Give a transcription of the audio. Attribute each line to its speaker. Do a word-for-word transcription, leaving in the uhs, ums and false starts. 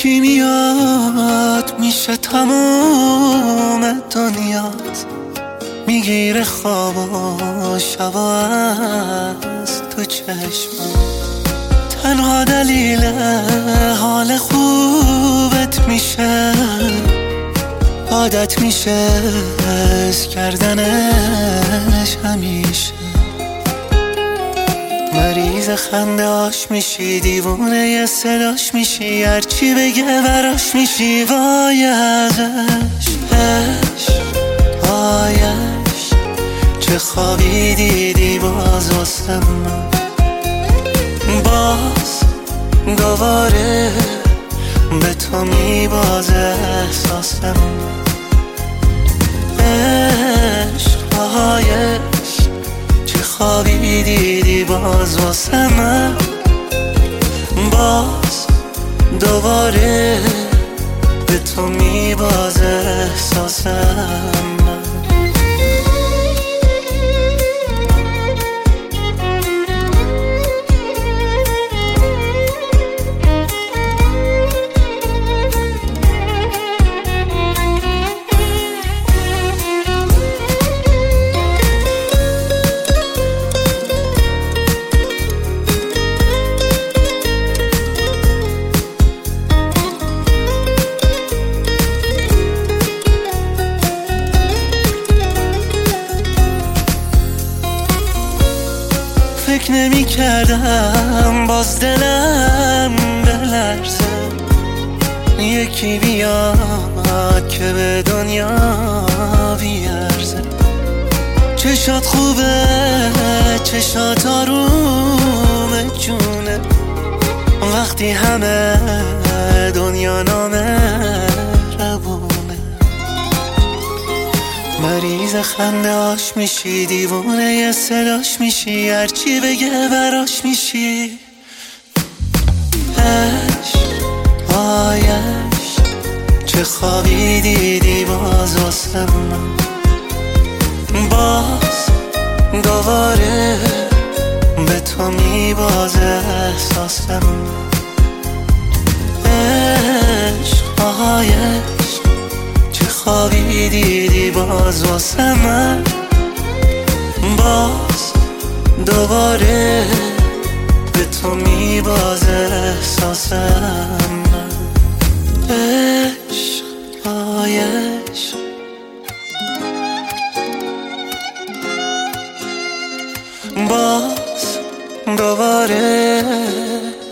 Speaker 1: یکی میاد میشه تموم دنیات، میگیره خواب و شبا از تو چشم. تنها دلیل حال خوبت میشه، عادت میشه حس کردنش همیشه. مریض خنده هاش میشی، دیوونه ی صداش میشی، هرچی بگه براش میشی. وای ازش عشق، وایش چه خوابی دیدی باز واسه من. باز دوباره به تو میبازه احساس من. عشق، وایش چه خوابی دیدی باز واسه من. باز دوباره به تو میبازه احساس من. فکر نمی کردم باز دلم بلرزه، یکی بیاد که به دنیا بیارزه. چشات خوبه، چشات آروم جونه، وقتی همه دنیا نامه ربونه. مریض خنده هاش میشی، دیوونه ی صداش میشی، هرچی بگه براش میشی. عشق، وایش چه خوابی دیدی باز واسه من. باز دوباره به تو میبازه احساس من. عشق، وایش چه خوابی دیدی باز واسه من. باز دوباره به تو میبازه احساس من. عشق، وایش باز دوباره